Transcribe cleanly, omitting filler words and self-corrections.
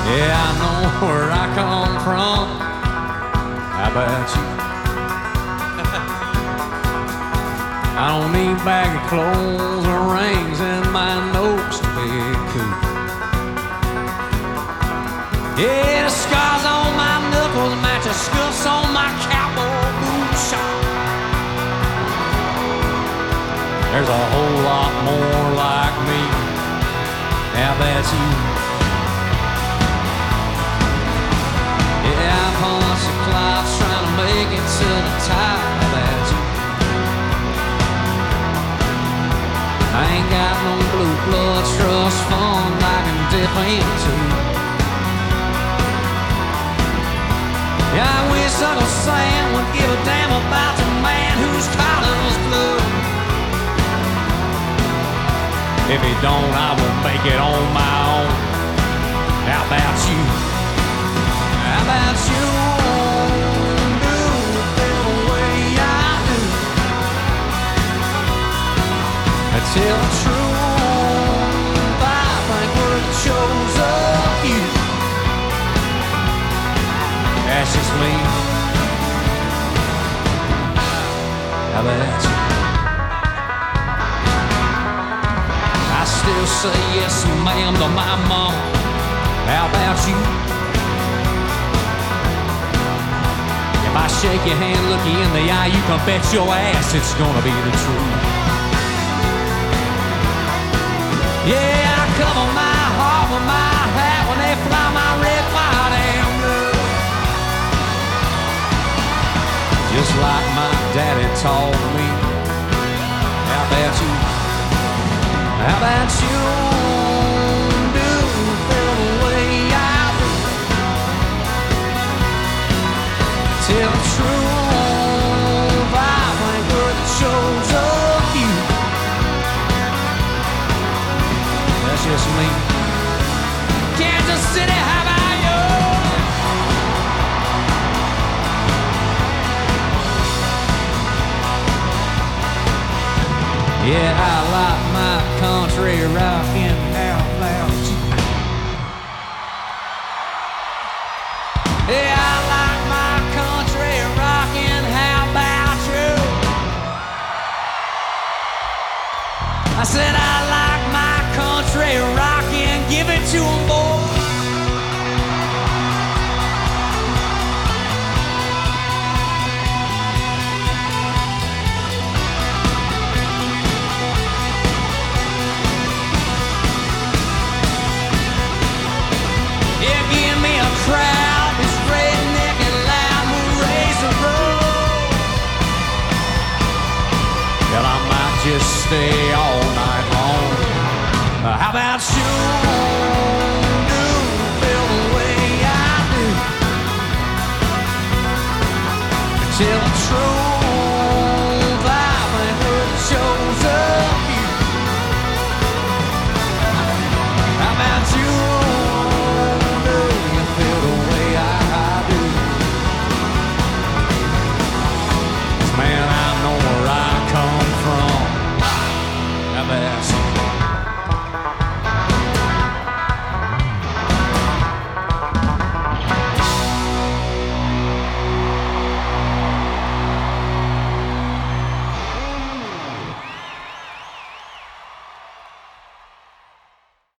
Yeah, I know where I come from. How about you? I don't need baggy clothes or rings in my nose to be cool. Yeah, the scars on my knuckles match the scuffs on my cowboy boot shop. There's a whole lot more like me. How about you? Yeah, I punch the clouds trying to make it to the top. How about you? I ain't got no blue blood trust fund I can dip into. Yeah, I wish Uncle Sam would give a damn about the man whose collar's blue. If he don't, I will make it on my own. How about you? How about you? Do the way I do. Tell the truth, I think we're the chosen few. That's just me. How about you? I still say yes, ma'am, to my mom. How about you? If I shake your hand, look you in the eye, you can bet your ass it's gonna be the truth. Yeah, I cover my heart with my hat when they fly my red, white, and blue. Just like my daddy taught me. How about you? How about you? Do feel the way I do. Tell the truth, I think we're the chosen few. That's just me. Kansas City, how about you? Yeah, I like my country rockin'. How about you? Yeah, I like my country rockin'. How about you? I said I like my country rockin'. Give it to 'em, boy. Yeah, give me a crowd that's redneck and loud, we'll raise the road. Well, I might just stay all night long. How about you? Do feel the way I do. Tell the truth.